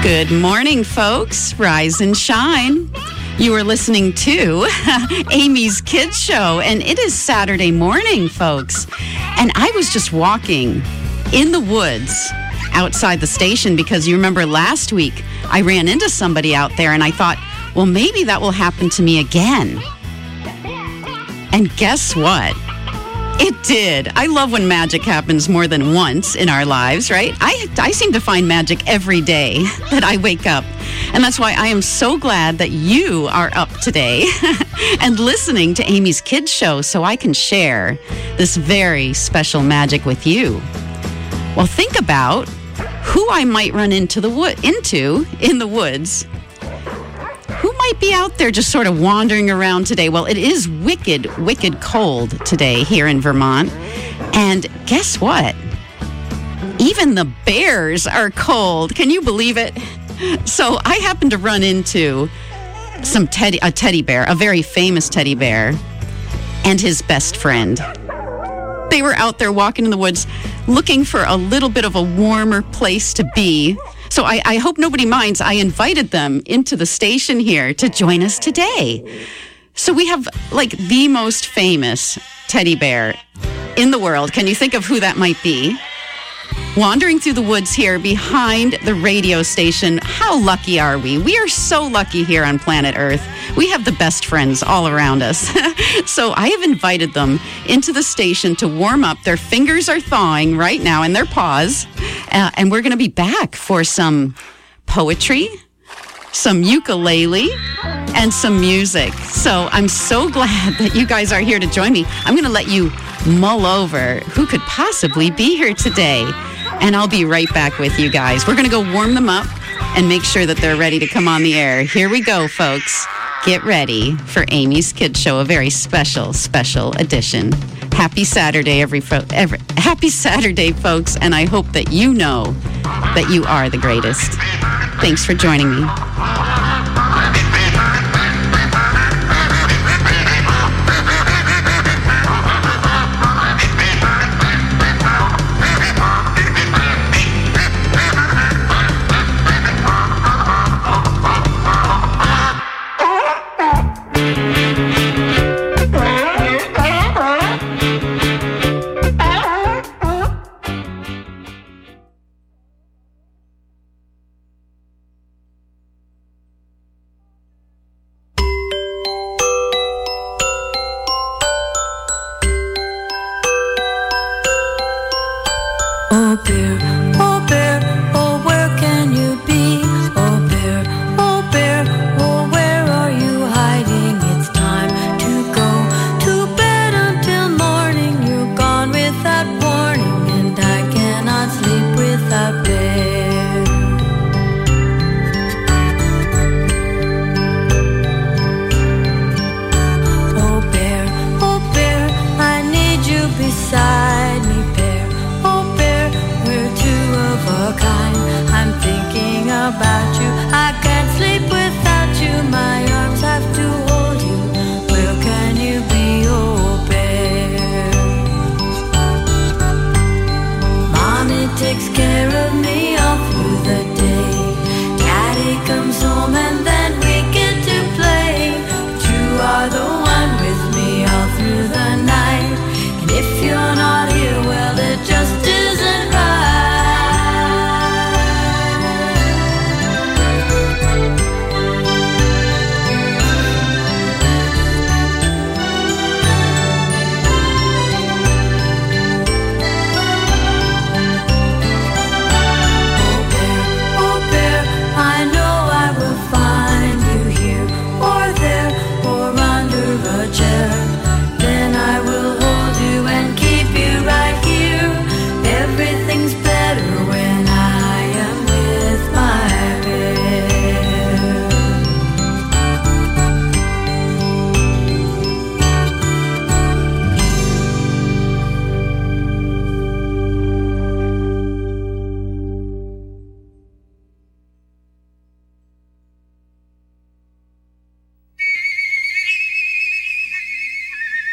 Good morning, folks. Rise and shine. You are listening to Amy's Kids Show, and it is Saturday morning, folks. And I was just walking in the woods outside the station because you remember last week I ran into somebody out there, and I thought, well, maybe that will happen to me again. And guess what? It did. I love when magic happens more than once in our lives, right? I seem to find magic every day that I wake up. And that's why I am so glad that you are up today and listening to Amy's Kids Show so I can share this very special magic with you. Well, think about who I might run into in the woods. Who might be out there just sort of wandering around today? Well, it is wicked, wicked cold today here in Vermont. And guess what? Even the bears are cold. Can you believe it? So I happened to run into a teddy bear, a very famous teddy bear, and his best friend. They were out there walking in the woods looking for a little bit of a warmer place to be. So I hope nobody minds. I invited them into the station here to join us today. So we have like the most famous teddy bear in the world. Can you think of who that might be? Wandering through the woods here behind the radio station. How lucky are we? We are so lucky here on planet Earth. We have the best friends all around us. So I have invited them into the station to warm up. Their fingers are thawing right now and their paws. And we're going to be back for some poetry, some ukulele, and some music. So I'm so glad that you guys are here to join me. I'm going to let you mull over who could possibly be here today. And I'll be right back with you guys. We're going to go warm them up and make sure that they're ready to come on the air. Here we go, folks. Get ready for Amy's Kids Show, a very special, special edition. Happy Saturday, happy Saturday, folks. And I hope that you know that you are the greatest. Thanks for joining me.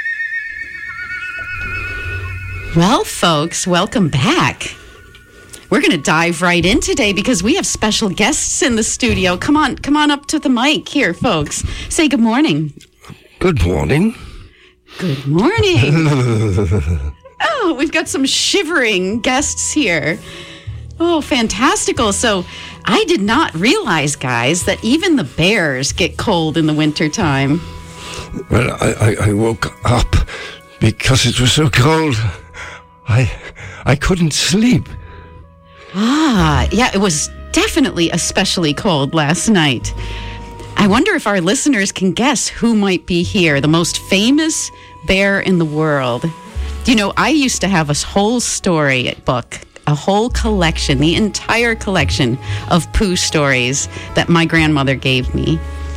Well, folks, welcome back. We're going to dive right in today because we have special guests in the studio. Come on up to the mic here, folks. Say good morning. Good morning. Good morning. Oh, we've got some shivering guests here. Oh, fantastical. So I did not realize, guys, that even the bears get cold in the wintertime. Well, I woke up because it was so cold. I couldn't sleep. Ah, yeah, it was definitely especially cold last night. I wonder if our listeners can guess who might be here, the most famous bear in the world. You know, I used to have a whole story book, a whole collection, the entire collection of Pooh stories that my grandmother gave me.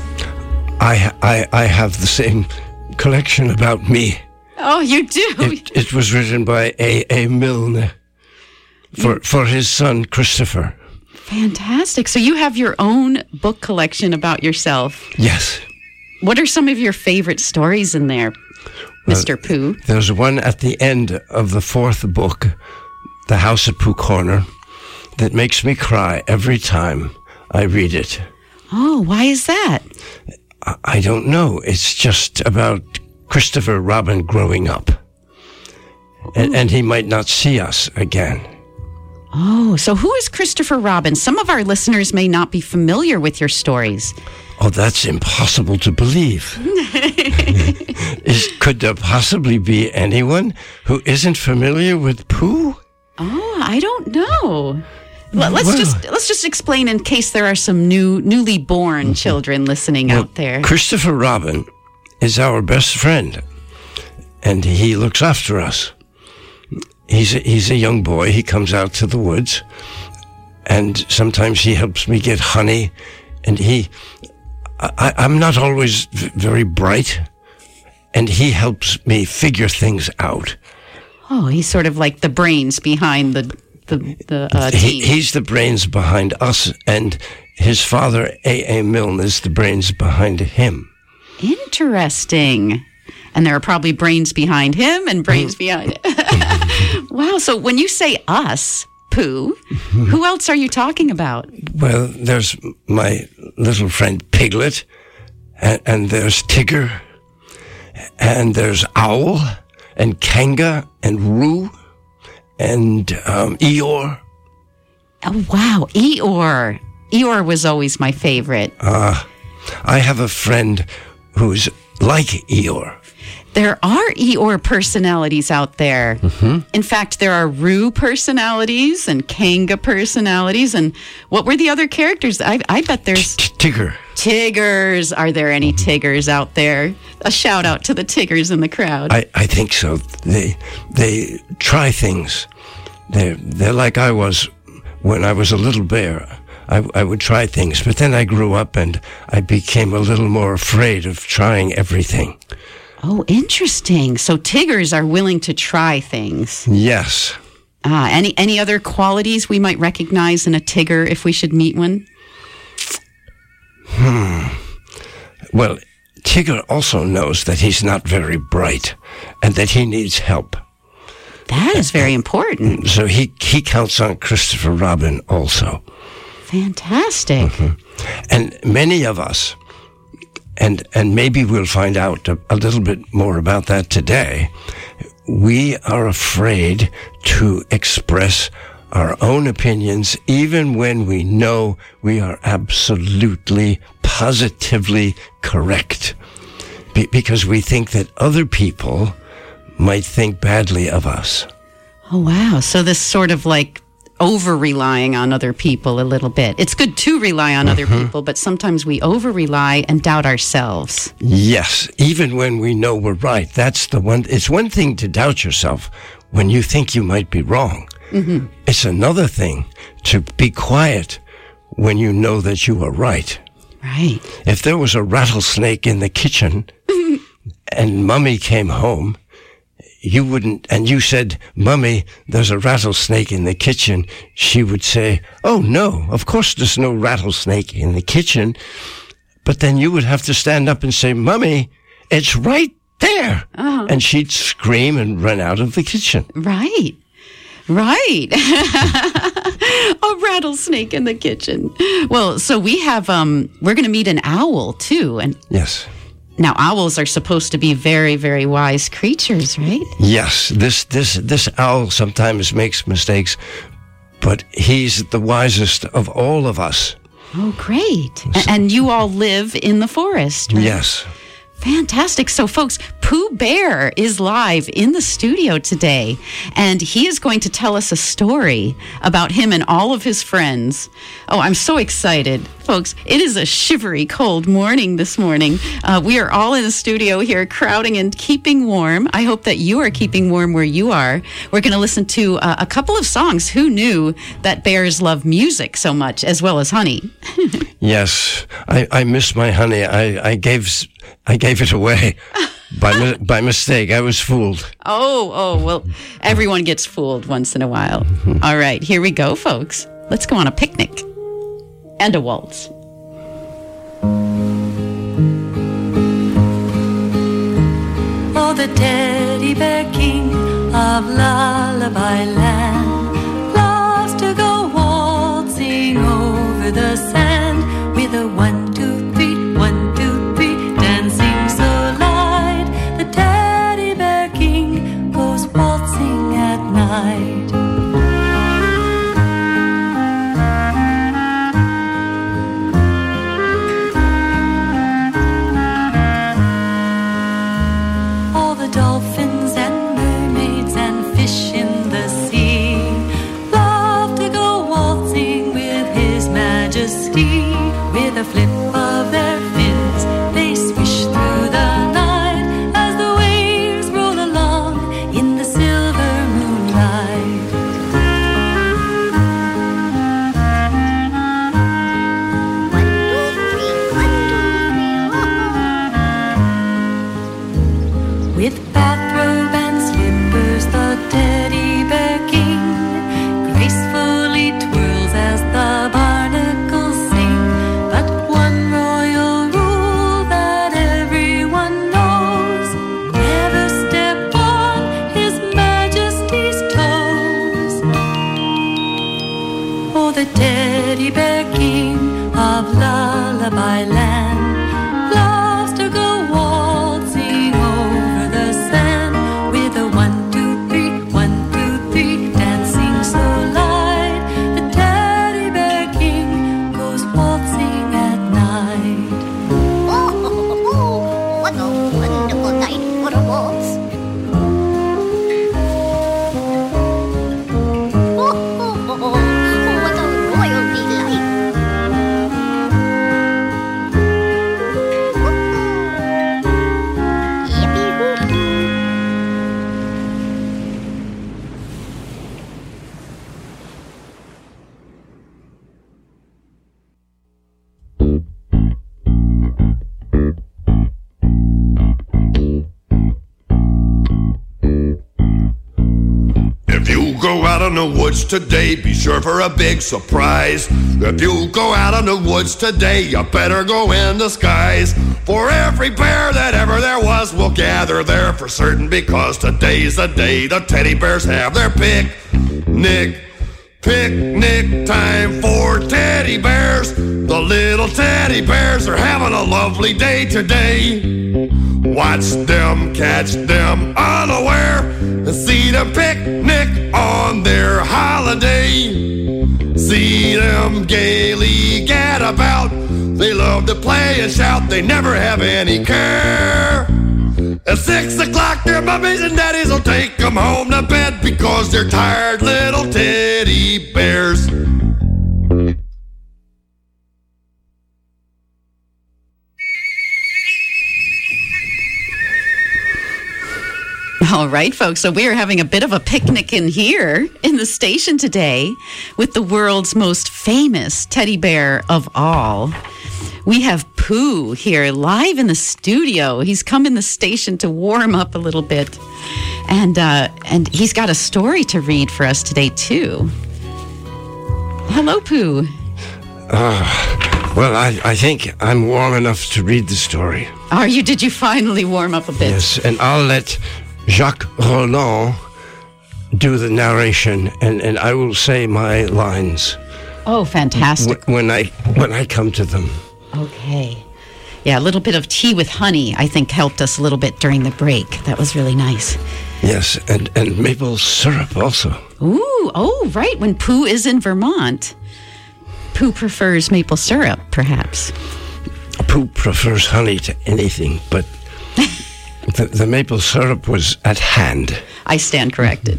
I have the same collection about me. Oh, you do? It was written by A. Milne for his son, Christopher. Fantastic. So you have your own book collection about yourself. Yes. What are some of your favorite stories in there, Mr. Pooh? There's one at the end of the fourth book, The House at Pooh Corner, that makes me cry every time I read it. Oh, why is that? I don't know. It's just about Christopher Robin growing up. And he might not see us again. Oh, so who is Christopher Robin? Some of our listeners may not be familiar with your stories. Oh, that's impossible to believe. Could there possibly be anyone who isn't familiar with Pooh? Oh, I don't know. Let's just explain in case there are some newly born children listening out there. Christopher Robin is our best friend, and he looks after us. He's a young boy. He comes out to the woods, and sometimes he helps me get honey. And I'm not always very bright, and he helps me figure things out. Oh, he's sort of like the brains behind the team. He's the brains behind us, and his father, A. Milne, is the brains behind him. Interesting. And there are probably brains behind him and brains behind it. Wow. So when you say us, Pooh, who else are you talking about? Well, there's my little friend Piglet, and there's Tigger, and there's Owl, and Kanga, and Roo, and Eeyore. Oh, wow. Eeyore. Eeyore was always my favorite. I have a friend who's like Eeyore. There are Eeyore personalities out there. Mm-hmm. In fact, there are Roo personalities and Kanga personalities. And what were the other characters? I bet there's... Tigger. Tiggers. Are there any Tiggers out there? A shout out to the Tiggers in the crowd. I think so. They try things. They're like I was when I was a little bear. I would try things, but then I grew up and I became a little more afraid of trying everything. Oh, interesting. So Tiggers are willing to try things. Yes. Any other qualities we might recognize in a Tigger if we should meet one? Well, Tigger also knows that he's not very bright and that he needs help. That is very important. So he counts on Christopher Robin also. Fantastic. Mm-hmm. And many of us, and maybe we'll find out a little bit more about that today, we are afraid to express our own opinions even when we know we are absolutely, positively correct. Because we think that other people might think badly of us. Oh, wow. So this sort of like over-relying on other people a little bit. It's good to rely on other people, but sometimes we over-rely and doubt ourselves. Yes, even when we know we're right. That's the one. It's one thing to doubt yourself when you think you might be wrong. Mm-hmm. It's another thing to be quiet when you know that you are right. Right. If there was a rattlesnake in the kitchen and Mummy came home, you wouldn't, and you said, Mummy, there's a rattlesnake in the kitchen. She would say, oh, no, of course there's no rattlesnake in the kitchen. But then you would have to stand up and say, Mummy, it's right there. Uh-huh. And she'd scream and run out of the kitchen. Right. Right. A rattlesnake in the kitchen. Well, so we have, we're going to meet an owl too. And Yes. now owls are supposed to be very, very wise creatures, right? Yes, this owl sometimes makes mistakes, but he's the wisest of all of us. Oh, great. And you all live in the forest, right? Yes. Fantastic. So, folks, Pooh Bear is live in the studio today, and he is going to tell us a story about him and all of his friends. Oh, I'm so excited. Folks, it is a shivery cold morning this morning. We are all in the studio here crowding and keeping warm. I hope that you are keeping warm where you are. We're going to listen to a couple of songs. Who knew that bears love music so much as well as honey? Yes, I miss my honey. I gave it away by mistake. I was fooled. Oh, well, everyone gets fooled once in a while. All right, here we go, folks. Let's go on a picnic and a waltz. Oh, the teddy bear king of Lullaby Land loves to go waltzing over the sand with a 1, 2, 3, 1, 2, 3, dancing so light. The teddy bear king goes waltzing at night. Dolphins and mermaids and fish in the sea love to go waltzing with His Majesty. With a flip of their fins, they swish through the night as the waves roll along in the silver moonlight. With bathrobe and slippers, the teddy bear king gracefully twirls as the barnacles sing. But one royal rule that everyone knows: never step on His Majesty's toes. Oh, the teddy bear king of Lullaby Land loves to go waltzing over the sand with a 1, 2, 3, 1, 2, 3, dancing so light. The teddy bear king goes waltzing at night. Oh, what a wonderful night for a waltz. What a royal delight. Yippee-hoo-hoo. If you go out in the woods today, be sure for a big surprise. If you go out in the woods today, you better go in disguise. For every bear that ever there was will gather there for certain, because today's the day the teddy bears have their picnic. Picnic time for teddy bears. The little teddy bears are having a lovely day today. Watch them, catch them unaware, and see them picnic on their holiday. See them gaily gad about. They love to play and shout, they never have any care. At 6 o'clock, their mummies and daddies will take them home to bed, because they're tired little teddy bears. All right, folks. So we are having a bit of a picnic in here in the station today with the world's most famous teddy bear of all. We have Pooh here live in the studio. He's come in the station to warm up a little bit. And he's got a story to read for us today, too. Hello, Pooh. Well, I think I'm warm enough to read the story. Are you? Did you finally warm up a bit? Yes, and I'll let Jacques Roland do the narration, and I will say my lines Oh, fantastic. when I come to them. Okay. Yeah, a little bit of tea with honey, I think, helped us a little bit during the break. That was really nice. Yes, and maple syrup also. Ooh, oh, right. When Pooh is in Vermont, Pooh prefers maple syrup, perhaps. Pooh prefers honey to anything, but the maple syrup was at hand. I stand corrected.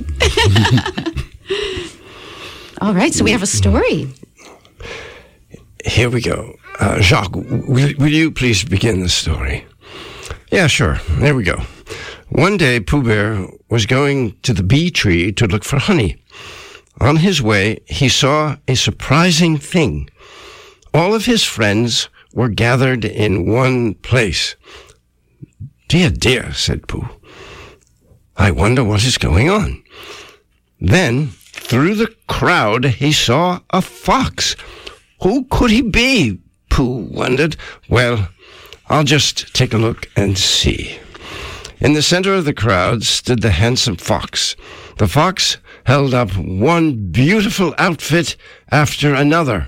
All right, so we have a story. Here we go. Jacques, will you please begin the story? Yeah, sure. There we go. One day, Pooh Bear was going to the bee tree to look for honey. On his way, he saw a surprising thing. All of his friends were gathered in one place. Dear, dear, said Pooh. I wonder what is going on. Then, through the crowd, he saw a fox. Who could he be? Pooh wondered. Well, I'll just take a look and see. In the center of the crowd stood the handsome fox. The fox held up one beautiful outfit after another.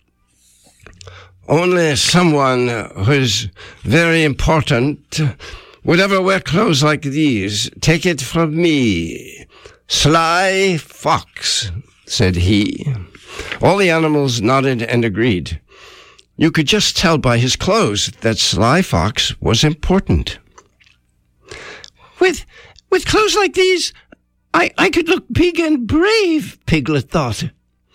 Only someone who's very important would ever wear clothes like these. Take it from me. Sly Fox, said he. All the animals nodded and agreed. You could just tell by his clothes that Sly Fox was important. With clothes like these, I could look big and brave, Piglet thought.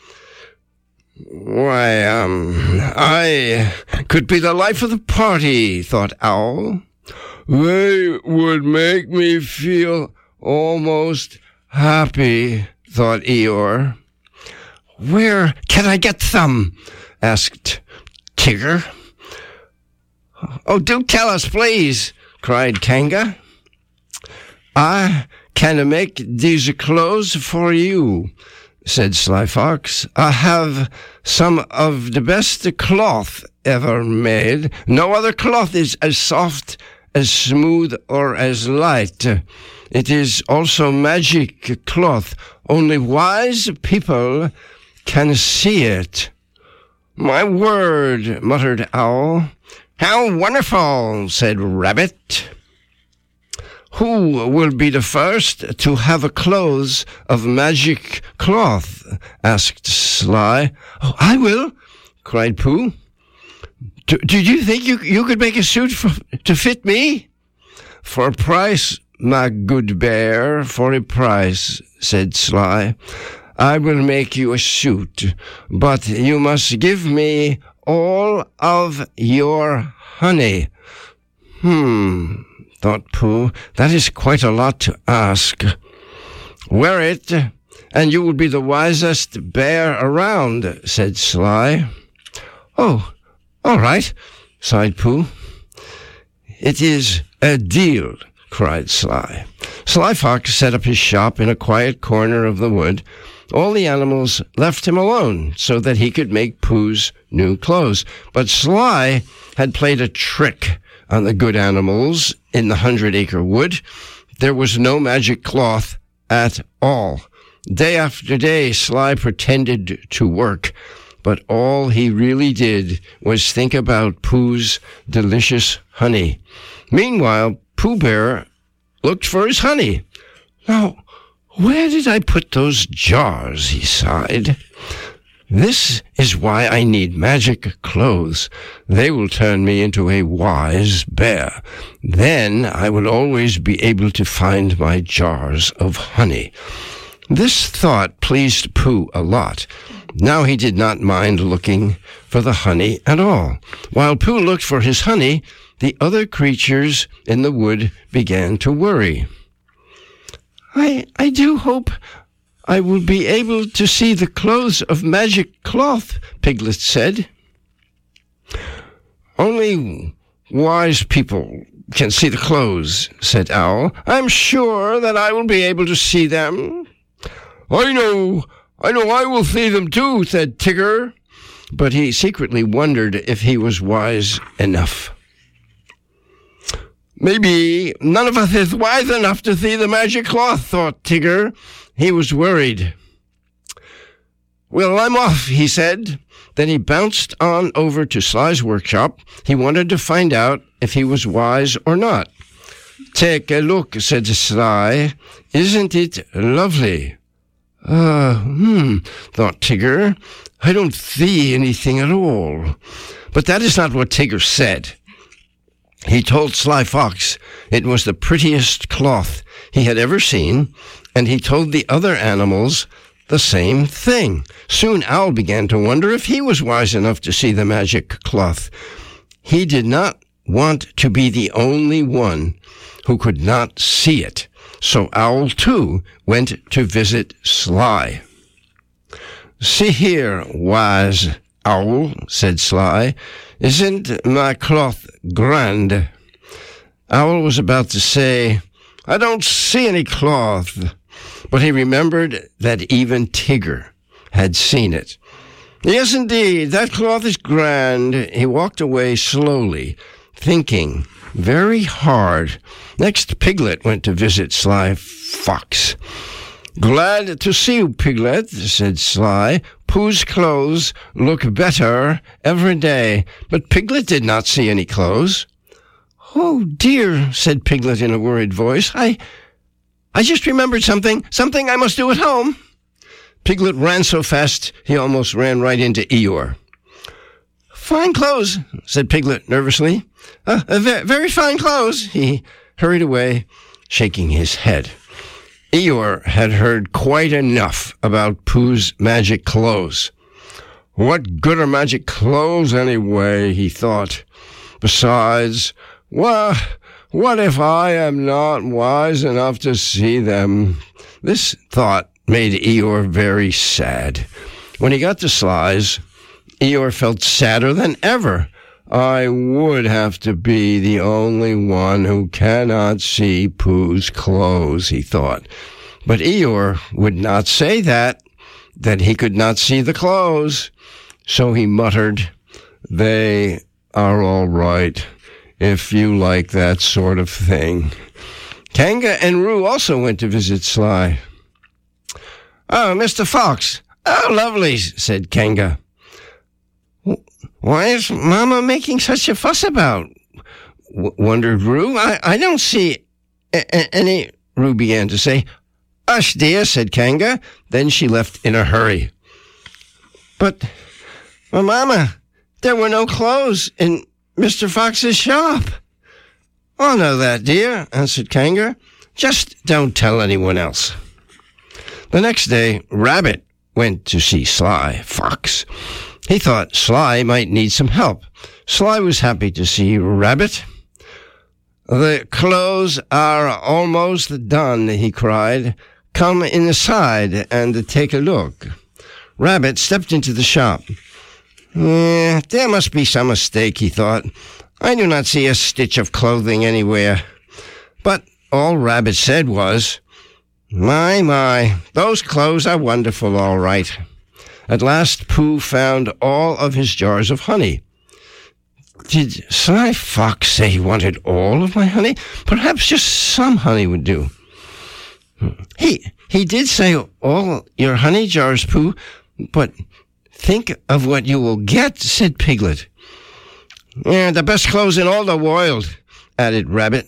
Why, I could be the life of the party, thought Owl. They would make me feel almost happy, thought Eeyore. Where can I get some? Asked Tigger. Oh, do tell us, please, cried Kanga. I can make these clothes for you, said Sly Fox. I have some of the best cloth ever made. No other cloth is as soft, as smooth, or as light. It is also magic cloth. Only wise people can see it. My word, muttered Owl. How wonderful, said Rabbit. Who will be the first to have a clothes of magic cloth? Asked Sly. Oh, I will, cried Pooh. Do you think you could make a suit to fit me? For a price, my good bear, for a price, said Sly. I will make you a suit, but you must give me all of your honey. Thought Pooh, that is quite a lot to ask. Wear it, and you will be the wisest bear around, said Sly. Oh, all right, sighed Pooh. It is a deal, cried Sly. Sly Fox set up his shop in a quiet corner of the wood. All the animals left him alone so that he could make Pooh's new clothes. But Sly had played a trick on the good animals in the 100-acre wood. There was no magic cloth at all. Day after day, Sly pretended to work, but all he really did was think about Pooh's delicious honey. Meanwhile, Pooh Bear looked for his honey. Now, where did I put those jars? He sighed. This is why I need magic clothes. They will turn me into a wise bear. Then I will always be able to find my jars of honey. This thought pleased Pooh a lot. Now he did not mind looking for the honey at all. While Pooh looked for his honey, the other creatures in the wood began to worry. I do hope I will be able to see the clothes of magic cloth, Piglet said. Only wise people can see the clothes, said Owl. I'm sure that I will be able to see them. I know I will see them too, said Tigger. But he secretly wondered if he was wise enough. Maybe none of us is wise enough to see the magic cloth, thought Tigger. He was worried. Well, I'm off, he said. Then he bounced on over to Sly's workshop. He wanted to find out if he was wise or not. Take a look, said Sly. Isn't it lovely? Thought Tigger. I don't see anything at all. But that is not what Tigger said. He told Sly Fox it was the prettiest cloth he had ever seen, and he told the other animals the same thing. Soon Owl began to wonder if he was wise enough to see the magic cloth. He did not want to be the only one who could not see it. So Owl, too, went to visit Sly. See here, wise Owl, said Sly. Isn't my cloth grand? Owl was about to say, I don't see any cloth. But he remembered that even Tigger had seen it. Yes, indeed, that cloth is grand. He walked away slowly, thinking very hard. Next, Piglet went to visit Sly Fox. Glad to see you, Piglet, said Sly. Pooh's clothes look better every day. But Piglet did not see any clothes. Oh, dear, said Piglet in a worried voice. I just remembered something I must do at home. Piglet ran so fast he almost ran right into Eeyore. Fine clothes, said Piglet nervously. Very fine clothes. He hurried away, shaking his head. Eeyore had heard quite enough about Pooh's magic clothes. What good are magic clothes anyway, he thought. Besides, what if I am not wise enough to see them? This thought made Eeyore very sad. When he got to Sly's, Eeyore felt sadder than ever. I would have to be the only one who cannot see Pooh's clothes, he thought. But Eeyore would not say that he could not see the clothes. So he muttered, They are all right, if you like that sort of thing. Kanga and Roo also went to visit Sly. Oh, Mr. Fox. Oh, lovely, said Kanga. Why is Mama making such a fuss about? Wondered Roo. I don't see any, Roo began to say. Hush, dear, said Kanga. Then she left in a hurry. But, Mama, there were no clothes in Mr. Fox's shop. I know that, dear, answered Kanga. Just don't tell anyone else. The next day, Rabbit went to see Sly Fox. He thought Sly might need some help. Sly was happy to see Rabbit. The clothes are almost done, he cried. Come inside and take a look. Rabbit stepped into the shop. There must be some mistake, he thought. I do not see a stitch of clothing anywhere. But all Rabbit said was, My, those clothes are wonderful, all right. At last, Pooh found all of his jars of honey. Did Sly Fox say he wanted all of my honey? Perhaps just some honey would do. He did say all your honey jars, Pooh, but think of what you will get, said Piglet. Yeah, the best clothes in all the world, added Rabbit.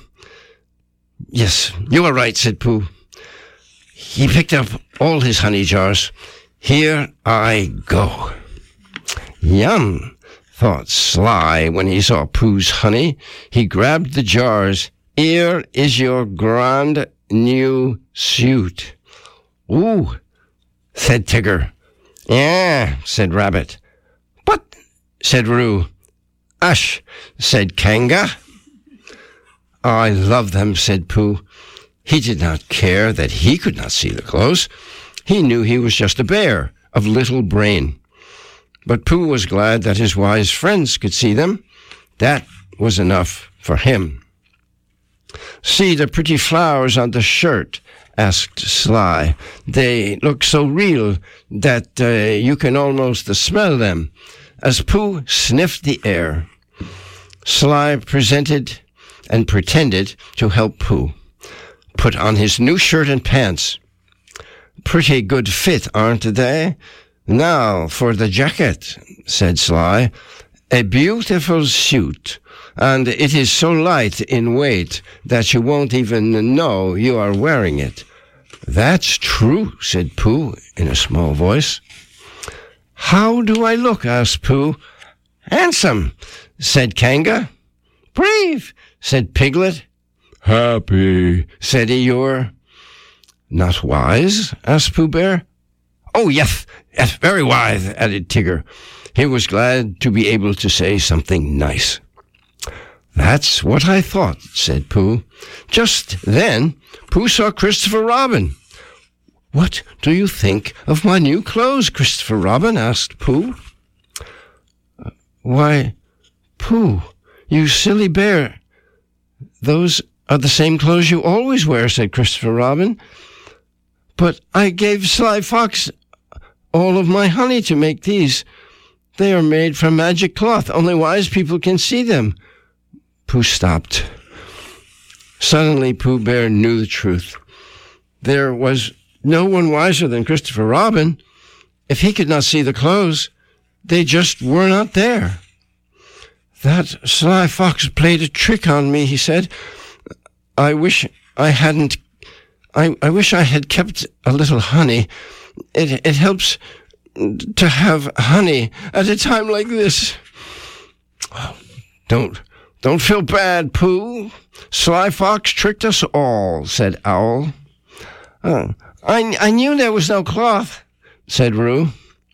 Yes, you are right, said Pooh. He picked up all his honey jars. Here I go. Yum, thought Sly when he saw Pooh's honey. He grabbed the jars. Here is your grand new suit. Ooh, said Tigger. Yeah, said Rabbit. But, said Roo. Ush, said Kanga. I love them, said Pooh. He did not care that he could not see the clothes. He knew he was just a bear of little brain. But Pooh was glad that his wise friends could see them. That was enough for him. See the pretty flowers on the shirt, asked Sly. They look so real that you can almost smell them. As Pooh sniffed the air, Sly presented and pretended to help Pooh put on his new shirt and pants. "Pretty good fit, aren't they? Now for the jacket," said Sly. "A beautiful suit, and it is so light in weight that you won't even know you are wearing it." "That's true," said Pooh in a small voice. "How do I look?" asked Pooh. "Handsome," said Kanga. "Brave," said Piglet. "Happy," said Eeyore. "Not wise?" asked Pooh Bear. "Oh, yes, very wise," added Tigger. He was glad to be able to say something nice. "That's what I thought," said Pooh. Just then, Pooh saw Christopher Robin. "What do you think of my new clothes, Christopher Robin?" asked Pooh. "Why, Pooh, you silly bear, those are the same clothes you always wear," said Christopher Robin. "But I gave Sly Fox all of my honey to make these. They are made from magic cloth. Only wise people can see them." Pooh stopped. Suddenly, Pooh Bear knew the truth. There was no one wiser than Christopher Robin. If he could not see the clothes, they just were not there. "That Sly Fox played a trick on me," he said. I wish I had kept a little honey. It helps to have honey at a time like this." Don't feel bad, Pooh. Sly Fox tricked us all," said Owl. I knew there was no cloth," said Roo.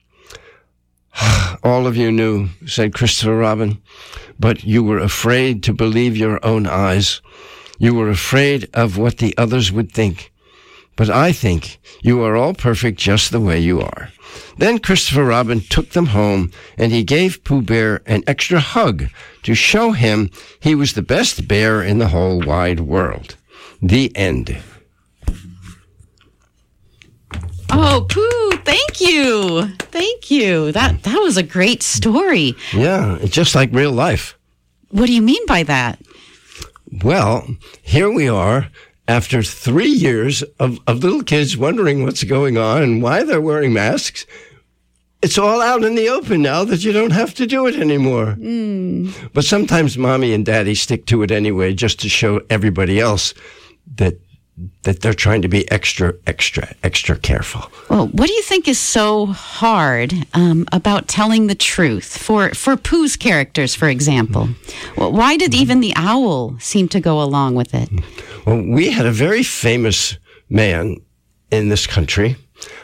"All of you knew," said Christopher Robin, "but you were afraid to believe your own eyes. You were afraid of what the others would think. But I think you are all perfect just the way you are." Then Christopher Robin took them home, and he gave Pooh Bear an extra hug to show him he was the best bear in the whole wide world. The end. Oh, Pooh, thank you. Thank you. That was a great story. Yeah, it's just like real life. What do you mean by that? Well, here we are after 3 years of little kids wondering what's going on and why they're wearing masks. It's all out in the open now that you don't have to do it anymore. But sometimes Mommy and Daddy stick to it anyway, just to show everybody else that they're trying to be extra careful. Well, what do you think is so hard about telling the truth for Pooh's characters, for example? Well, why did even the owl seem to go along with it? Well, we had a very famous man in this country.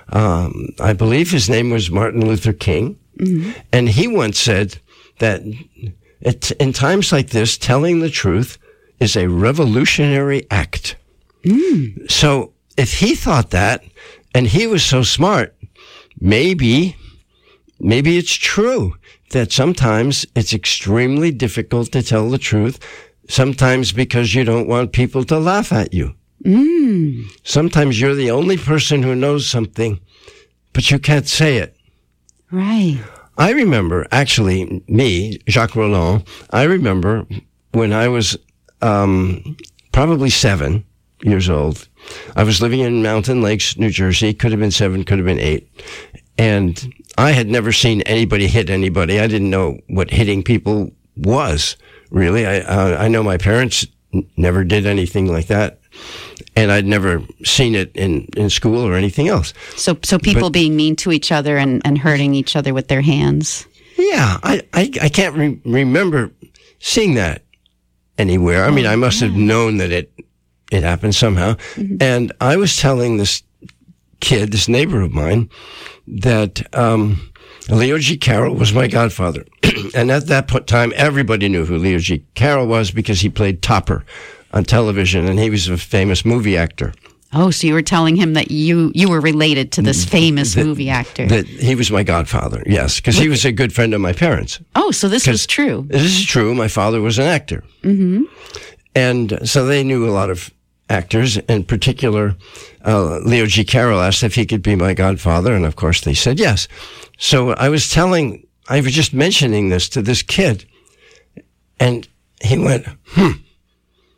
I believe his name was Martin Luther King. Mm-hmm. And he once said that in times like this, telling the truth is a revolutionary act. So if he thought that, and he was so smart, maybe it's true that sometimes it's extremely difficult to tell the truth, sometimes because you don't want people to laugh at you. Sometimes you're the only person who knows something, but you can't say it. Right. I remember, actually, me, Jacques Roland, I remember when I was probably 7 years old. I was living in Mountain Lakes, New Jersey. Could have been 7, could have been 8. And I had never seen anybody hit anybody. I didn't know what hitting people was, really. I know my parents never did anything like that. And I'd never seen it in school or anything else. So people being mean to each other and hurting each other with their hands. Yeah, I can't remember seeing that anywhere. I mean, I must have known that it happened somehow. Mm-hmm. And I was telling this kid, this neighbor of mine, that Leo G. Carroll was my godfather. And at that time, everybody knew who Leo G. Carroll was because he played Topper on television, and he was a famous movie actor. Oh, so you were telling him that you were related to this famous movie actor. That he was my godfather, yes, because he was a good friend of my parents. Oh, so this was true. This is true. My father was an actor. Mm-hmm. And so they knew a lot of actors. In particular, Leo G. Carroll asked if he could be my godfather, and of course they said yes. So I was just mentioning this to this kid, and he went,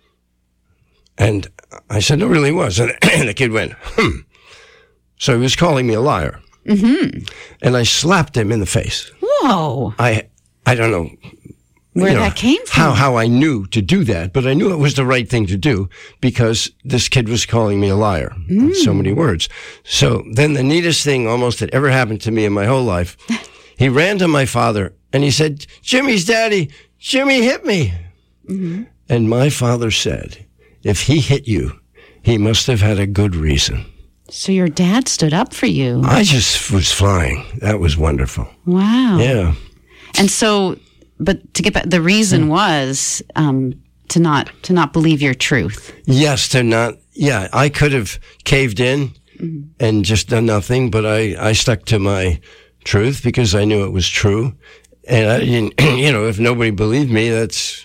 And I said, no, really was. And the kid went, So he was calling me a liar. Mm-hmm. And I slapped him in the face. Whoa. I don't know where that came from. How I knew to do that, but I knew it was the right thing to do because this kid was calling me a liar. So many words. So then the neatest thing almost that ever happened to me in my whole life, he ran to my father and he said, Jimmy's daddy, Jimmy hit me. Mm-hmm. And my father said, if he hit you, he must have had a good reason. So your dad stood up for you. I just was flying. That was wonderful. Wow. Yeah. And so, but to get back, the reason was to not believe your truth. Yes, to not. Yeah, I could have caved in and just done nothing, but I stuck to my truth because I knew it was true. And I didn't, if nobody believed me, that's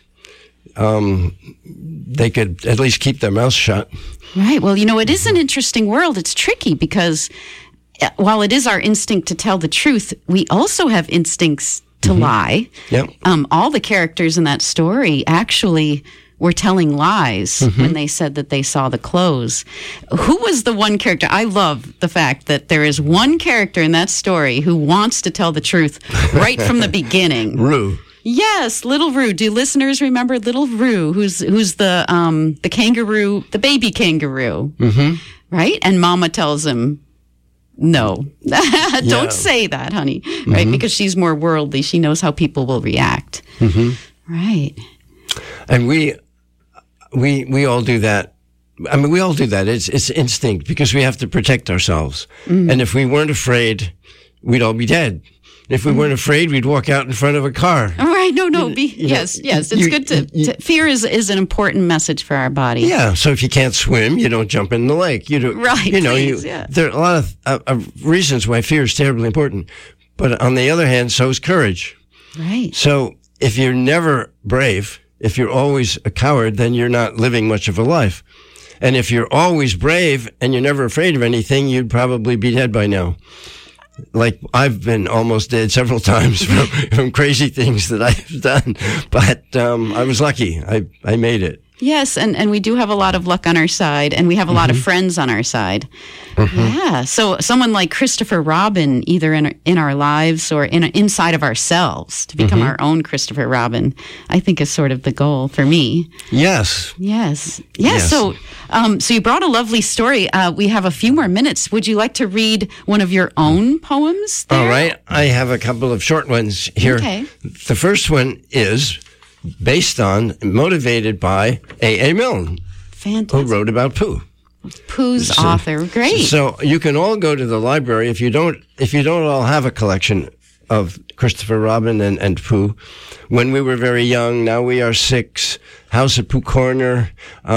they could at least keep their mouths shut. Right. Well, it is an interesting world. It's tricky because while it is our instinct to tell the truth, we also have instincts to lie. Yep. All the characters in that story actually were telling lies when they said that they saw the clothes. Who was the one character? I love the fact that there is one character in that story who wants to tell the truth right from the beginning. Roo. Yes, Little Roo. Do listeners remember Little Roo, who's the kangaroo, the baby kangaroo, right? And Mama tells him, no, don't say that, honey, right? Because she's more worldly. She knows how people will react, right? And we all do that. I mean, we all do that. It's instinct because we have to protect ourselves. And if we weren't afraid, we'd all be dead. If we weren't afraid, we'd walk out in front of a car. All right. No. Yes. It's good to fear is an important message for our body. Yeah. So if you can't swim, you don't jump in the lake. You do. Right. There are a lot of reasons why fear is terribly important. But on the other hand, so is courage. Right. So if you're never brave, if you're always a coward, then you're not living much of a life. And if you're always brave and you're never afraid of anything, you'd probably be dead by now. Like I've been almost dead several times from crazy things that I've done, but I was lucky. I made it. Yes, and we do have a lot of luck on our side, and we have a lot of friends on our side. Yeah, so someone like Christopher Robin, either in our lives or inside of ourselves, to become our own Christopher Robin, I think is sort of the goal for me. Yes. So you brought a lovely story. We have a few more minutes. Would you like to read one of your own poems there? All right. I have a couple of short ones here. Okay. The first one is motivated by A.A. Milne, Fantastic. who wrote about Pooh. Pooh's author. Great. So you can all go to the library if you don't all have a collection of Christopher Robin and Pooh. When we were very young, now we are 6. House at Pooh Corner.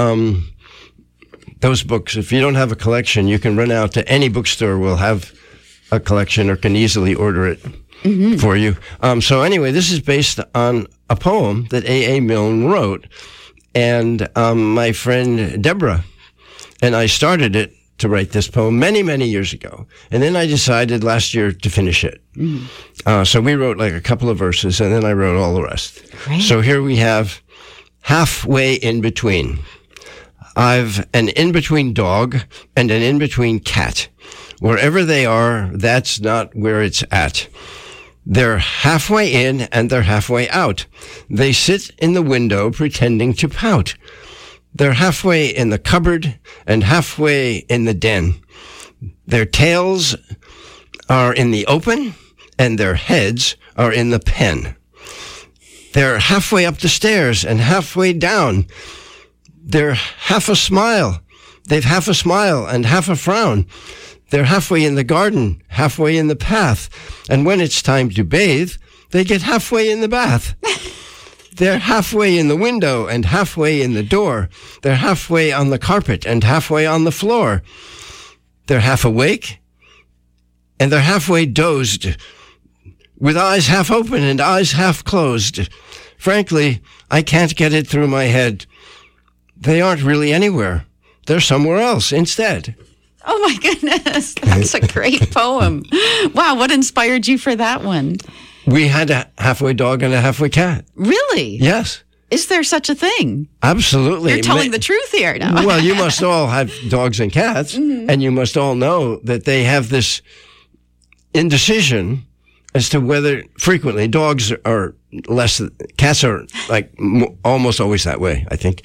Those books. If you don't have a collection, you can run out to any bookstore. Will have a collection or can easily order it for you. So anyway, this is based on a poem that A.A. Milne wrote, and my friend Deborah and I started it to write this poem many, many years ago. And then I decided last year to finish it. So we wrote like a couple of verses, and then I wrote all the rest. Great. So here we have halfway in between. I've an in-between dog and an in-between cat. Wherever they are, that's not where it's at. They're halfway in and they're halfway out. They sit in the window pretending to pout. They're halfway in the cupboard and halfway in the den. Their tails are in the open and their heads are in the pen. They're halfway up the stairs and halfway down. They're half a smile. They've half a smile and half a frown. They're halfway in the garden, halfway in the path. And when it's time to bathe, they get halfway in the bath. They're halfway in the window and halfway in the door. They're halfway on the carpet and halfway on the floor. They're half awake and they're halfway dozed, with eyes half open and eyes half closed. Frankly, I can't get it through my head. They aren't really anywhere. They're somewhere else instead. Oh my goodness, that's a great poem. Wow, what inspired you for that one? We had a halfway dog and a halfway cat. Really? Yes. Is there such a thing? Absolutely. You're telling the truth here. No. Well, you must all have dogs and cats, and you must all know that they have this indecision as to whether frequently dogs are less, cats are like almost always that way, I think.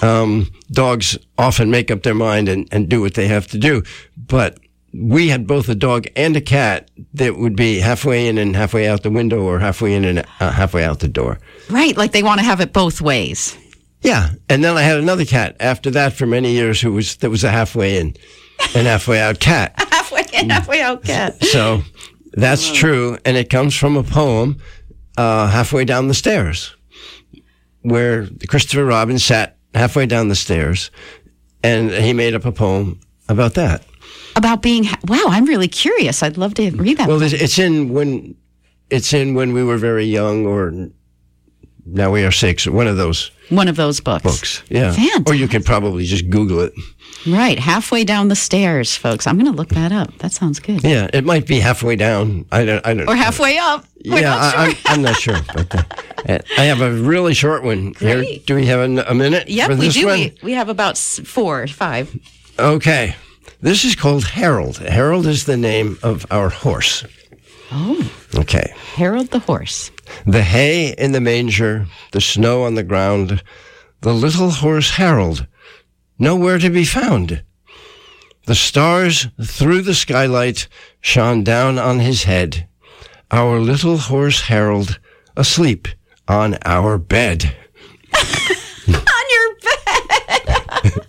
Dogs often make up their mind and do what they have to do. But we had both a dog and a cat that would be halfway in and halfway out the window, or halfway in and halfway out the door. Right, like they want to have it both ways. Yeah, and then I had another cat after that for many years that was a halfway in and halfway out cat. Halfway in, halfway out cat. So that's true, and it comes from a poem, Halfway Down the Stairs, where Christopher Robin sat halfway down the stairs, and he made up a poem about that. About being, wow, I'm really curious. I'd love to read that. Well, it's in when we were very young, or Now We Are Six, or one of those books. Yeah. Fantastic. Or you can probably just Google it. Right, Halfway Down the Stairs, folks. I'm going to look that up. That sounds good. Yeah, it might be halfway down. I don't. Or halfway up. We're not sure. I'm not sure. But I have a really short one here. Great. Do we have a minute? Yep, for we this do. one? We have about 4 or 5. Okay. This is called Harold. Harold is the name of our horse. Oh. Okay. Harold the horse. The hay in the manger, the snow on the ground, the little horse Harold, nowhere to be found. The stars through the skylight shone down on his head. Our little horse Harold asleep on our bed. On your bed.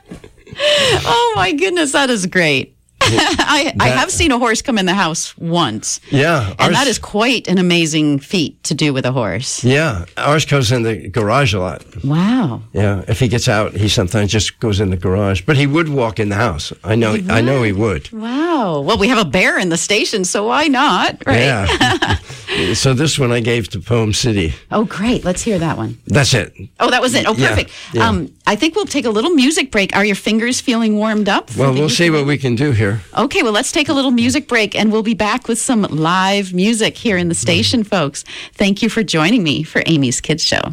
Oh my goodness, that is great. I have seen a horse come in the house once. Yeah. And that is quite an amazing feat to do with a horse. Yeah. Ours goes in the garage a lot. Wow. Yeah. If he gets out, he sometimes just goes in the garage. But he would walk in the house. I know he would. Wow. Well, we have a bear in the station, so why not? Right? Yeah. So this one I gave to Poem City. Oh, great. Let's hear that one. That's it. Oh, that was it. Oh, perfect. Yeah. I think we'll take a little music break. Are your fingers feeling warmed up? Well, we'll see what we can do here. Okay, well, let's take a little music break, and we'll be back with some live music here in the station, folks. Thank you for joining me for Amy's Kids Show.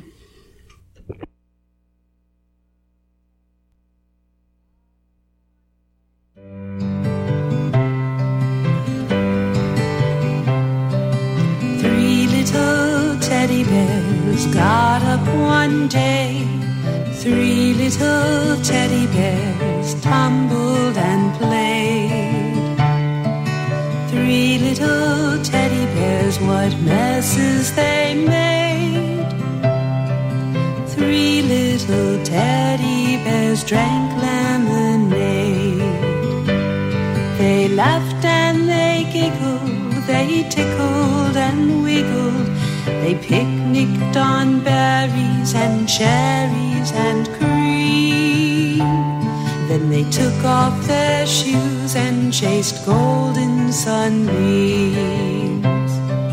Teddy bears got up one day. 3 little teddy bears tumbled and played. 3 little teddy bears, what messes they made. 3 little teddy bears drank lemonade. They laughed and they giggled, they tickled and wiggled. They picnicked on berries and cherries and cream. Then they took off their shoes and chased golden sunbeams.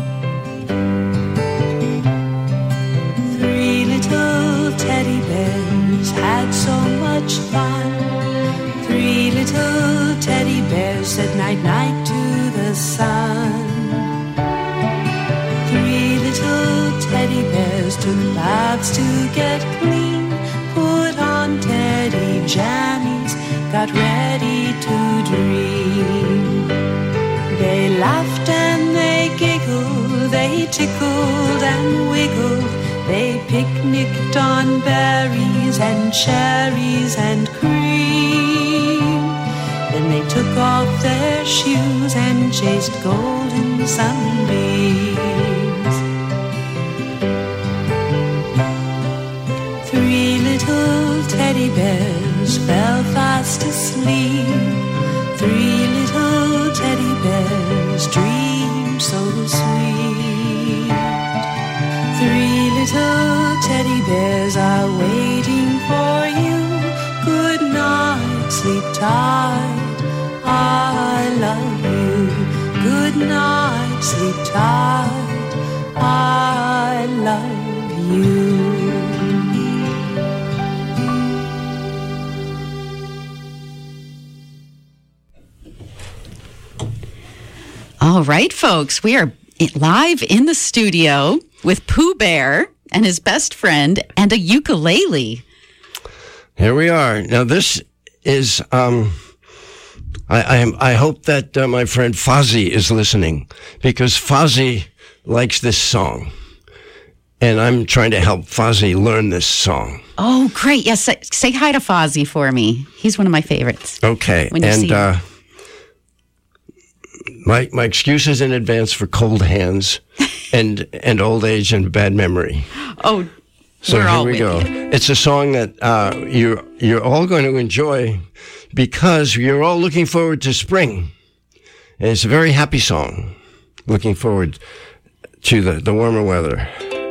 3 little teddy bears had so much fun. 3 little teddy bears said night-night to the sun. 3 little teddy bears took baths to get clean, put on teddy jammies, got ready to dream. They laughed and they giggled, they tickled and wiggled. They picnicked on berries and cherries and cream. Then they took off their shoes and chased golden sunbeams. 3 little teddy bears fell fast asleep. 3 little teddy bears dreamed so sweet. 3 little teddy bears are waiting for you. Good night, sleep tight, I love you. Good night, sleep tight, I love you. All right, folks, we are live in the studio with Pooh Bear, and his best friend and a ukulele. Here we are. Now this is, I hope that my friend Fozzie is listening, because Fozzie likes this song. And I'm trying to help Fozzie learn this song. Oh, great. Yes, say hi to Fozzie for me. He's one of my favorites. Okay. When you see him. My excuses in advance for cold hands and old age and bad memory. Oh, so we're here all we with go. you. It's a song that you're all going to enjoy, because you're all looking forward to spring. And it's a very happy song. Looking forward to the warmer weather.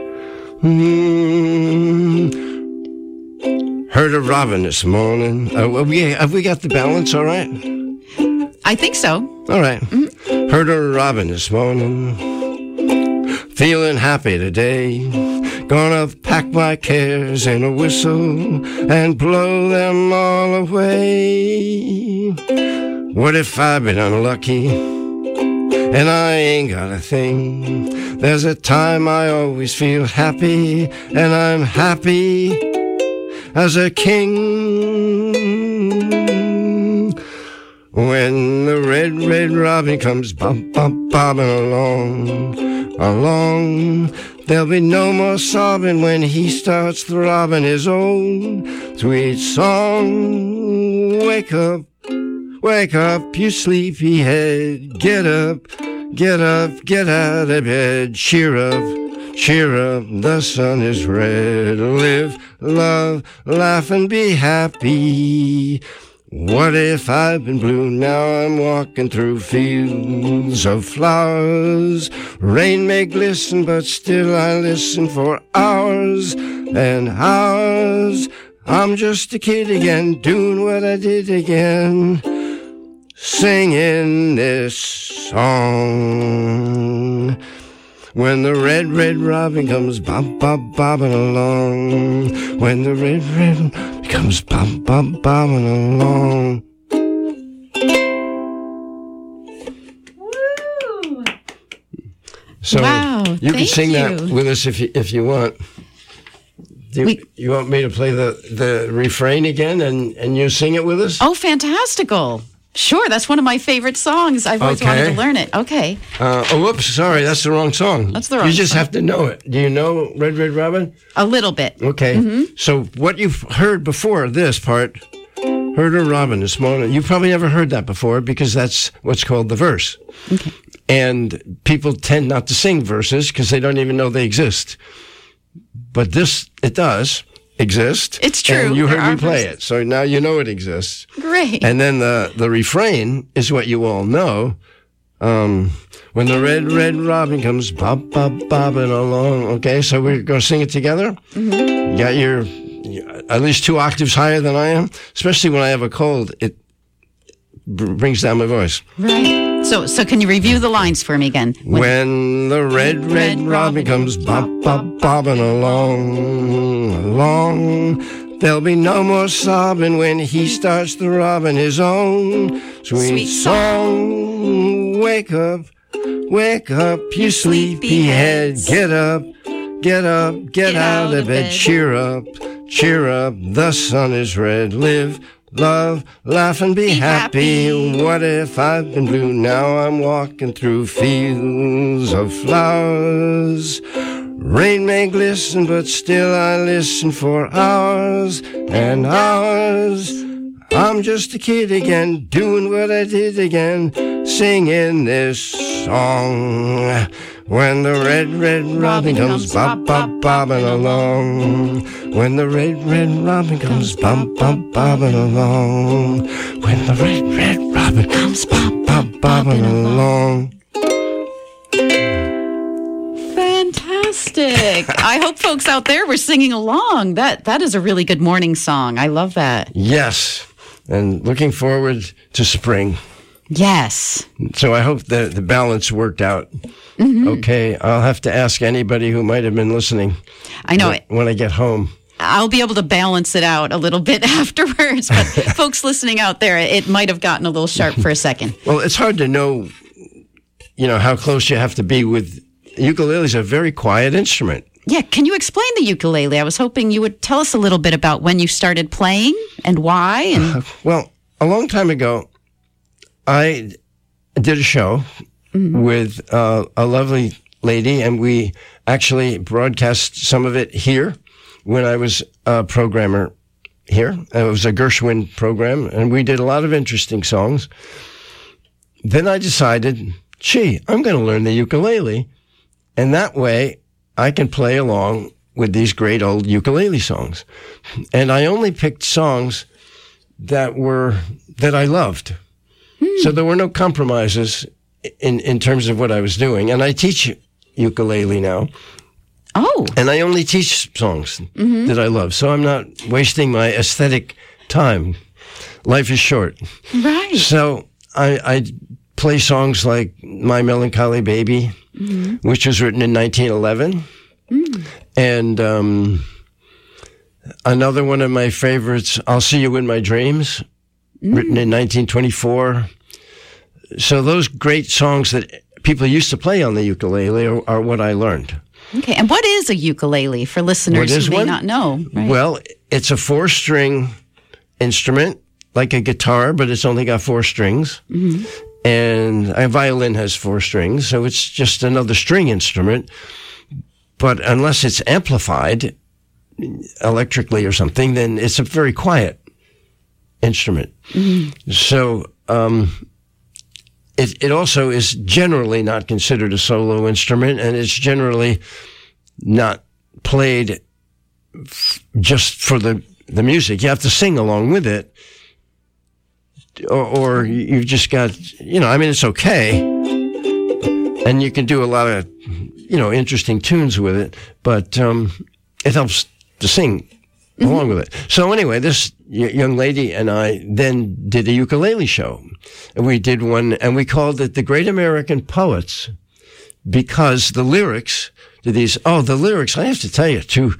Heard a robin this morning. Have we got the balance all right? I think so. All right. Mm-hmm. Heard a robin this morning. Feeling happy today. Gonna pack my cares in a whistle and blow them all away. What if I've been unlucky and I ain't got a thing? There's a time I always feel happy, and I'm happy as a king. When the red, red robin comes bobbing along, there'll be no more sobbing when he starts throbbing his own sweet song. Wake up, you sleepyhead. Get up, get out of bed. Cheer up, the sun is red. Live, love, laugh, and be happy. What if I've been blue? Now I'm walking through fields of flowers. Rain may glisten, but still I listen for hours and hours. I'm just a kid again, doing what I did again, singing this song. When the red, red robin comes bobbing along. When the red, red comes bobbing along. Woo! So wow, you can sing that you. with us if you want. You want me to play the refrain again and you sing it with us? Oh, fantastical. Sure, that's one of my favorite songs. I've always wanted to learn it. Okay. Whoops, sorry, that's the wrong song. That's the wrong You just song. have to know it. Do you know Red, Red Robin? A little bit. Okay. Mm-hmm. So what you've heard before this part, heard a robin this morning, you've probably never heard that before, because that's what's called the verse. Okay. And people tend not to sing verses because they don't even know they exist. But this, it does exist. It's true. And you There heard me are play verses. it. So now you know it exists. Great. And then the refrain is what you all know. When the red, red robin comes bobbing along. Okay, so we're going to sing it together. Mm-hmm. You got your at least 2 octaves higher than I am. Especially when I have a cold, it brings down my voice. Right. So can you review the lines for me again? When the red, red robin comes bobbing along, there'll be no more sobbing when he starts throbbing his own sweet song. Wake up, you sleepyhead. Get up, get out of bed. Cheer up, the sun is red. Live, love, laugh, and be happy. What if I've been blue? Now I'm walking through fields of flowers. Rain may glisten, but still I listen for hours and hours. I'm just a kid again, doing what I did again, singing this song. When the red, red robin comes bobbing along. When the red, red robin comes bobbing along. When the red, red robin comes bobbing along. Fantastic. I hope folks out there were singing along. That is a really good morning song. I love that. Yes, and looking forward to spring. Yes. So I hope the balance worked out. Mm-hmm. Okay, I'll have to ask anybody who might have been listening. I know it. When I get home. I'll be able to balance it out a little bit afterwards. But folks listening out there, it might have gotten a little sharp for a second. Well, it's hard to know, how close you have to be with ukulele. Is a very quiet instrument. Yeah, can you explain the ukulele? I was hoping you would tell us a little bit about when you started playing and why. And Well, a long time ago, I did a show with a lovely lady, and we actually broadcast some of it here when I was a programmer here. It was a Gershwin program, and we did a lot of interesting songs. Then I decided, gee, I'm going to learn the ukulele, and that way I can play along with these great old ukulele songs. And I only picked songs that I loved. So there were no compromises in terms of what I was doing. And I teach ukulele now. oh, And I only teach songs that I love. So I'm not wasting my aesthetic time. Life is short. right. So I play songs like My Melancholy Baby, which was written in 1911. And another one of my favorites, I'll See You in My Dreams, written in 1924. So those great songs that people used to play on the ukulele are what I learned. Okay, and what is a ukulele for listeners What is who may one? not know? Right. Well, it's a 4-string instrument, like a guitar, but it's only got 4 strings. And a violin has 4 strings, so it's just another string instrument. But unless it's amplified electrically or something, then it's a very quiet instrument. So it also is generally not considered a solo instrument, and it's generally not played just for the music. You have to sing along with it, or you've just got, I mean, it's okay, and you can do a lot of, interesting tunes with it, but it helps to sing along with it. So anyway, this young lady and I then did a ukulele show. And we did one, and we called it The Great American Poets, because the lyrics to these, the lyrics, I have to tell you, to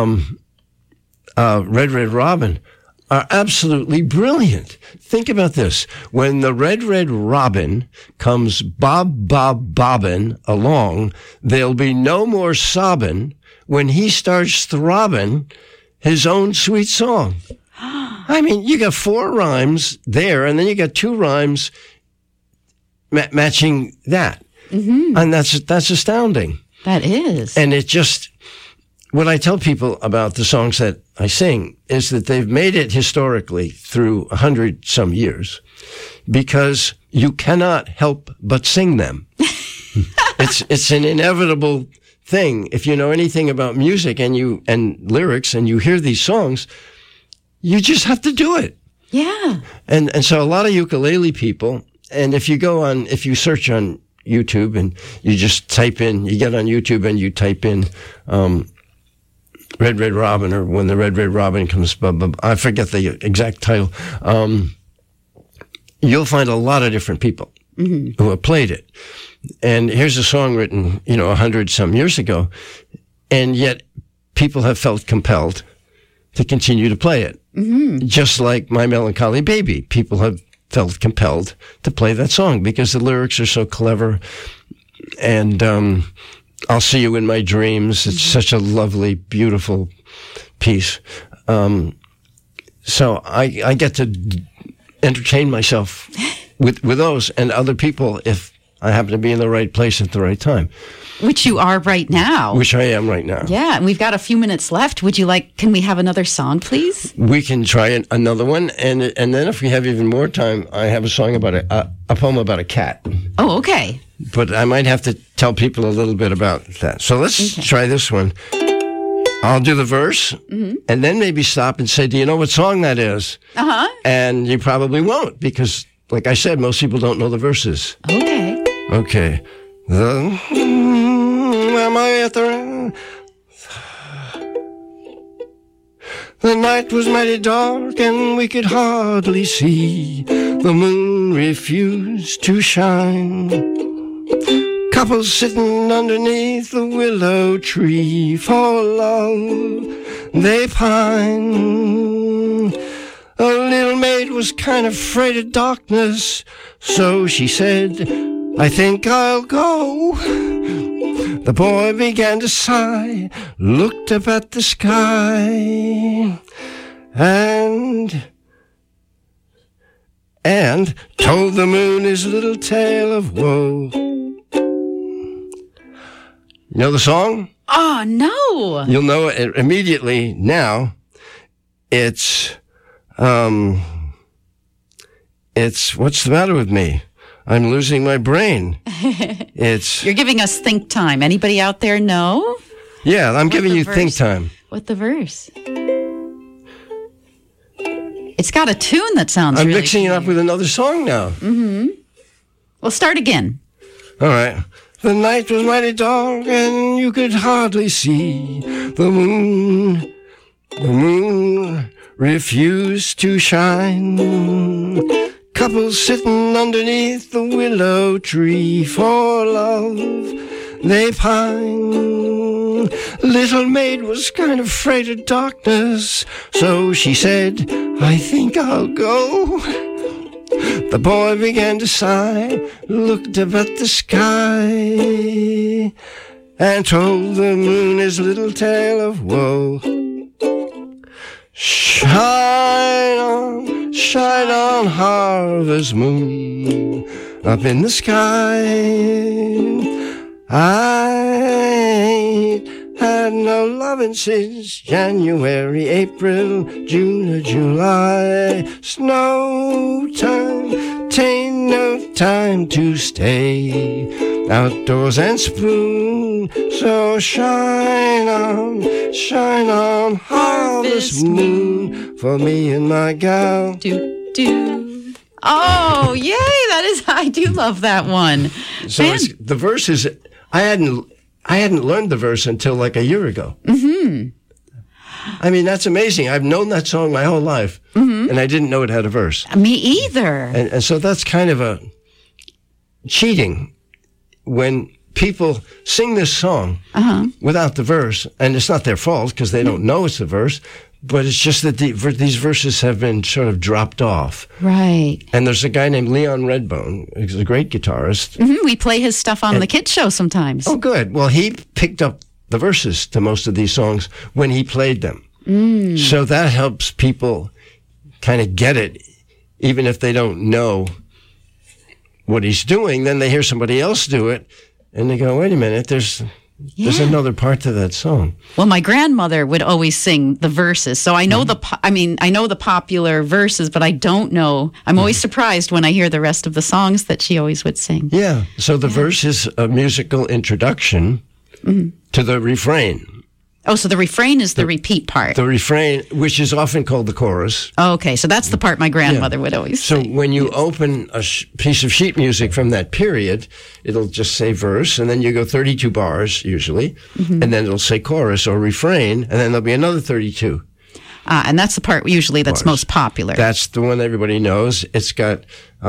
Red Red Robin are absolutely brilliant. Think about this. When the Red Red Robin comes bob, bob, bobbin' along, there'll be no more sobbin' when he starts throbbing his own sweet song. I mean, you got 4 rhymes there, and then you got 2 rhymes matching that. And that's astounding. That is. And it just, what I tell people about the songs that I sing is that they've made it historically through 100-some years, because you cannot help but sing them. It's an inevitable thing. If you know anything about music and lyrics, and you hear these songs, you just have to do it. Yeah. And so a lot of ukulele people, and if you search on YouTube and you just you get on YouTube and you type in Red Red Robin, or When the Red Red Robin Comes, I forget the exact title, you'll find a lot of different people who have played it. And here's a song written, 100-some years ago, and yet people have felt compelled to continue to play it. Just like My Melancholy Baby, people have felt compelled to play that song because the lyrics are so clever. And I'll See You in My Dreams. It's such a lovely, beautiful piece. So I get to entertain myself with those and other people if I happen to be in the right place at the right time. Which you are right now. Which I am right now. Yeah, and we've got a few minutes left. Can we have another song, please? We can try another one, and then if we have even more time, I have a song about a poem about a cat. Oh, okay. But I might have to tell people a little bit about that. So let's try this one. I'll do the verse, and then maybe stop and say, do you know what song that is? And you probably won't, because, like I said, most people don't know the verses. Okay. The night was mighty dark and we could hardly see. The moon refused to shine. Couples sitting underneath the willow tree, for love they pine. A little maid was kind of afraid of darkness, so she said, I think I'll go. The boy began to sigh, looked up at the sky, and told the moon his little tale of woe. You know the song? Oh, no. You'll know it immediately now. It's What's the matter with me? I'm losing my brain. You're giving us think time. Anybody out there know? Yeah, I'm giving you think time. What the verse? It's got a tune that sounds I'm really mixing it up with another song now. Mm-hmm. Well, start again. All right. The night was mighty dark and you could hardly see the moon. The moon refused to shine. Couples sitting underneath the willow tree for love they pine. Little maid was kind of afraid of darkness, so she said, I think I'll go. The boy began to sigh, looked up at the sky, and told the moon his little tale of woe. Shine on, harvest moon, up in the sky. I had no loving since January, April, June, or July. Snow time, tain't no time to stay outdoors and spoon. So shine on, harvest moon, for me and my gal. Do, do. Oh, yay, I do love that one. So the verse is, I hadn't learned the verse until like a year ago. Mm-hmm. I mean, that's amazing. I've known that song my whole life, and I didn't know it had a verse. Me either. And so that's kind of a cheating when people sing this song without the verse, and it's not their fault because they don't know it's the verse, but it's just that these verses have been sort of dropped off. Right. And there's a guy named Leon Redbone, who's a great guitarist. Mm-hmm. We play his stuff on the Kids Show sometimes. Oh, good. Well, he picked up the verses to most of these songs when he played them. So that helps people kind of get it, even if they don't know what he's doing. Then they hear somebody else do it, and they go, wait a minute, there's another part to that song. Well, my grandmother would always sing the verses, so I know I know the popular verses, but I don't know. I'm always surprised when I hear the rest of the songs that she always would sing. Yeah. So the verse is a musical introduction to the refrain. Oh, so the refrain is the repeat part. The refrain, which is often called the chorus. Oh, okay, so that's the part my grandmother would always sing. So when you open a piece of sheet music from that period, it'll just say verse, and then you go 32 bars usually, and then it'll say chorus or refrain, and then there'll be another 32. And that's the part usually that's most popular. That's the one everybody knows. It's got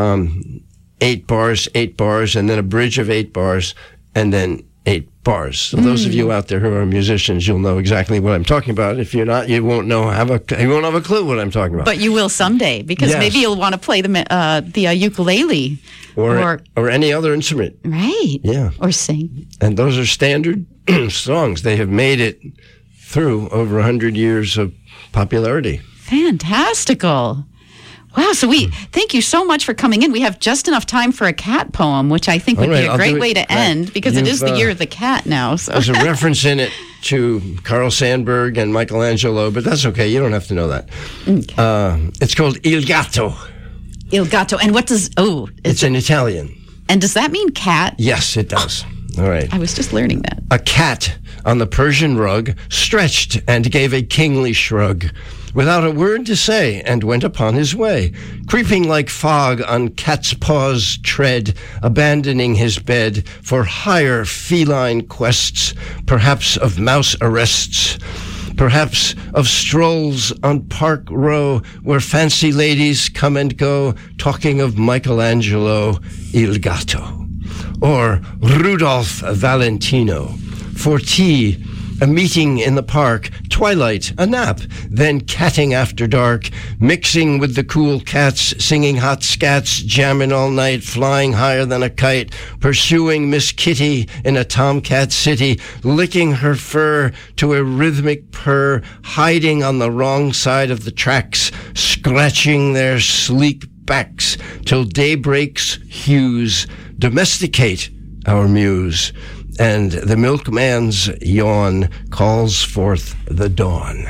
8 bars, and then a bridge of 8 bars, and then 8 bars. So those of you out there who are musicians, you'll know exactly what I'm talking about. If you're not, you won't have a clue what I'm talking about. But you will someday, because maybe you'll want to play the ukulele or any other instrument. Right. Yeah. Or sing. And those are standard songs. They have made it through over 100 years of popularity. Fantastical. Wow, so thank you so much for coming in. We have just enough time for a cat poem, which I think would be a great way to end, because it is the year of the cat now. So. There's a reference in it to Carl Sandburg and Michelangelo, but that's okay. You don't have to know that. Okay. It's called Il Gatto. Il Gatto. And what does, it's in Italian. And does that mean cat? Yes, it does. All right. I was just learning that. A cat on the Persian rug stretched and gave a kingly shrug, without a word to say, and went upon his way, creeping like fog on cat's paws tread, abandoning his bed for higher feline quests, perhaps of mouse arrests, perhaps of strolls on Park Row, where fancy ladies come and go, talking of Michelangelo, Il Gatto, or Rudolph Valentino, for tea a meeting in the park, twilight, a nap, then catting after dark, mixing with the cool cats, singing hot scats, jamming all night, flying higher than a kite, pursuing Miss Kitty in a tomcat city, licking her fur to a rhythmic purr, hiding on the wrong side of the tracks, scratching their sleek backs till daybreak's hues domesticate our muse, and the milkman's yawn calls forth the dawn.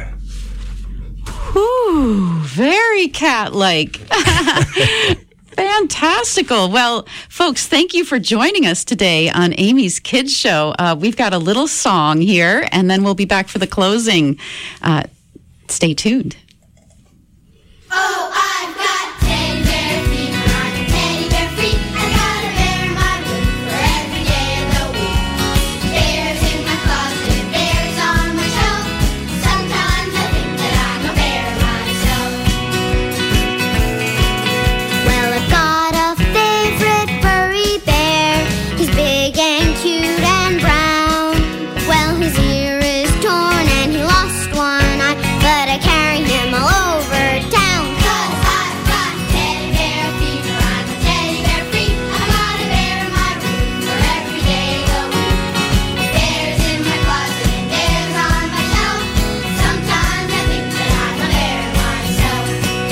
Ooh, very cat-like. Fantastical. Well, folks, thank you for joining us today on Amy's Kids Show. We've got a little song here, and then we'll be back for the closing. Stay tuned. Oh, I've got teddy bear feet, I'm a teddy bear freak. I got a bear in my room for every day of the week. Bears in my closet, bears on my shelf. Sometimes I think that I'm a bear myself. Well, I've got a favorite furry bear. He's big and cute and brown. Well, his ear is torn and he lost one eye, but I carry him all over town. 'Cause I've got teddy bear feet, I'm a teddy bear freak. I got a bear in my room for every day of the week. Bears in my closet and bears on my shelf. Sometimes I think that I'm a bear myself.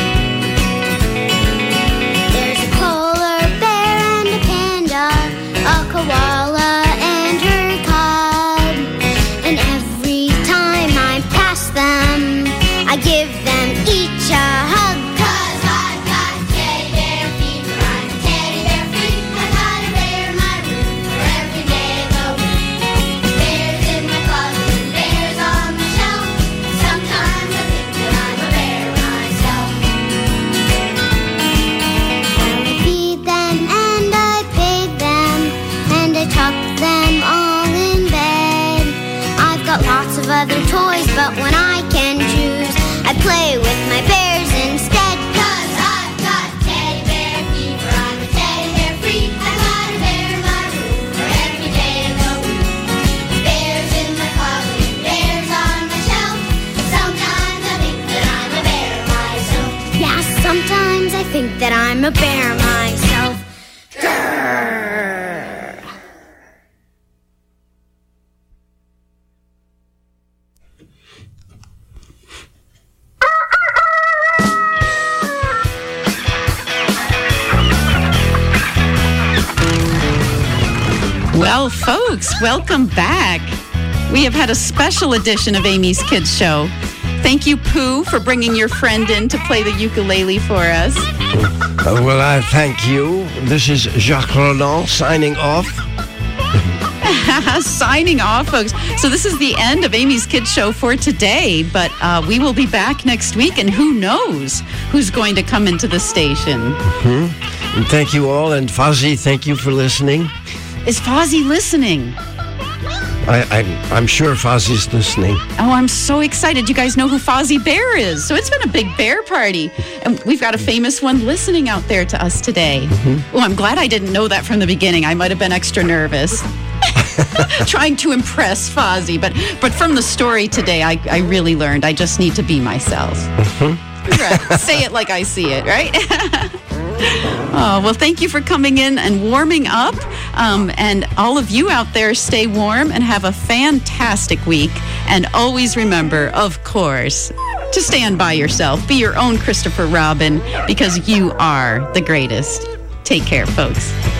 There's a polar bear and a panda, a koala and her cub. And every time I pass them, I give them each a hug. 'Cause I've got teddy bear feet, I'm a teddy bear freak. I got a bear in my room for every day of the week. Bears in my closet and bears on my shelf. Sometimes I think that I'm a bear myself. I feed them and I bathe them and I tuck them all in bed. I've got lots of other toys, but when I can choose, I play with my bears instead. 'Cause I've got teddy bear feet, I'm a teddy bear freak. I got a bear in my room for every day of the week. Bears in my closet and bears on my shelf. Sometimes I think that I'm a bear myself. Yeah, sometimes I think that I'm a bear myself. Well, folks, welcome back. We have had a special edition of Amy's Kids Show. Thank you, Pooh, for bringing your friend in to play the ukulele for us. Well, I thank you. This is Jacques Roland signing off. Signing off, folks. So this is the end of Amy's Kids Show for today, but we will be back next week, and who knows who's going to come into the station. And thank you all. And Fozzie, thank you for listening. Is Fozzie listening? I'm sure Fozzie's listening. Oh, I'm so excited. You guys know who Fozzie Bear is. So it's been a big bear party. And we've got a famous one listening out there to us today. Oh, I'm glad I didn't know that from the beginning. I might have been extra nervous. Trying to impress Fozzie. But from the story today, I really learned I just need to be myself. Right. Say it like I see it, right? Oh, well, thank you for coming in and warming up. And all of you out there, stay warm and have a fantastic week. And always remember, of course, to stand by yourself. Be your own Christopher Robin, because you are the greatest. Take care, folks.